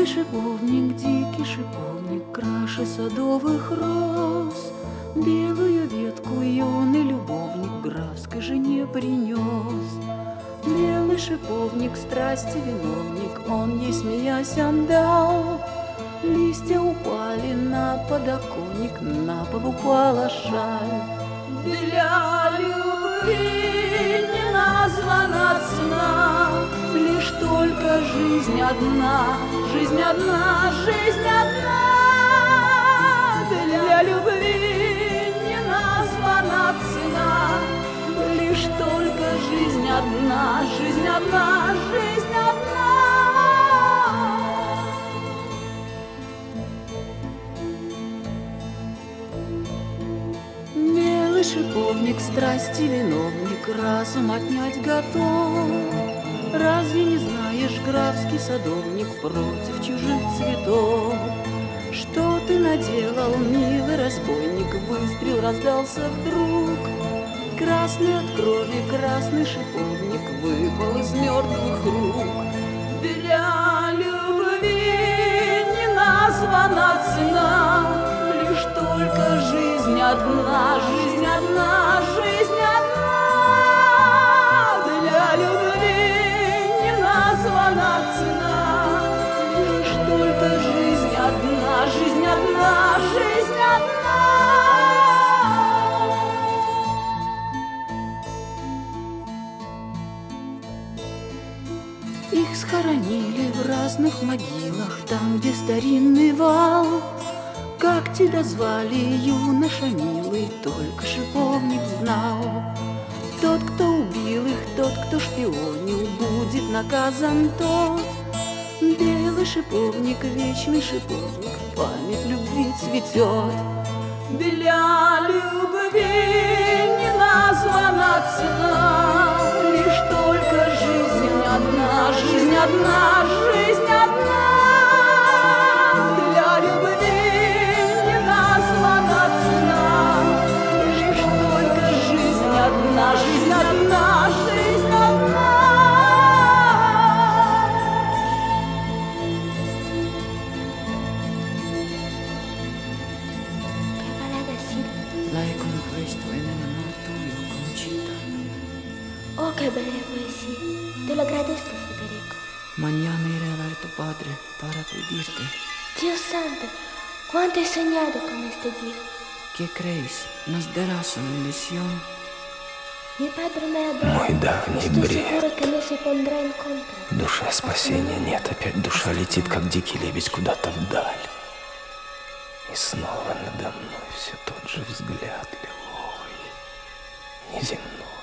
Белый шиповник, дикий шиповник, краше садовых роз. Белую ветку юный любовник графской жене принес. Белый шиповник, страсти виновник, он ей смеясь отдал. Листья упали на подоконник, на пол упала шаль. Для любви не названа цена, лишь только жизнь одна, жизнь одна, жизнь одна. Для любви не названа цена, лишь только жизнь одна, жизнь одна, жизнь одна. Белый шиповник, страсти виновник, разум отнять готов. Разве не знаешь, графский садовник, против чужих цветов? Что ты наделал, милый разбойник? Выстрел раздался вдруг. Красный от крови, красный шиповник выпал из мертвых рук. Для любви не названа цена, лишь только жизнь одна, жизнь одна, жизнь одна. Для любви не названа цена, лишь только жизнь одна, жизнь одна, жизнь одна. Их схоронили в разных могилах, там, где старинный вал. Как тебя звали, юноша милый, только шиповник знал. Тот, кто убил их, тот, кто шпионил, будет наказан тот. Белый шиповник, вечный шиповник, в память любви цветет. Для любви не названа цена, лишь только жизнь одна, жизнь одна, жизнь одна. Для любви не названа цена, лишь только жизнь одна, жизнь одна, жизнь одна. Laico in questo e nemmeno tuyo, Conchita. Oh, che bella poesia. Te lo agradezco, Federico. Mañana iré a ver a tu padre para pedirte. Dios santo, cuánto he soñado con este día. ¿Qué crees? ¿Nos darás una lección? Mi padre me adora. Мой давний Estoy бред. seguro que no se pondrá en contra. В душе спасения нет, опять душа летит, как дикий лебедь, куда-то вдаль. И снова надо мной все тот же взгляд лиловый, неземной.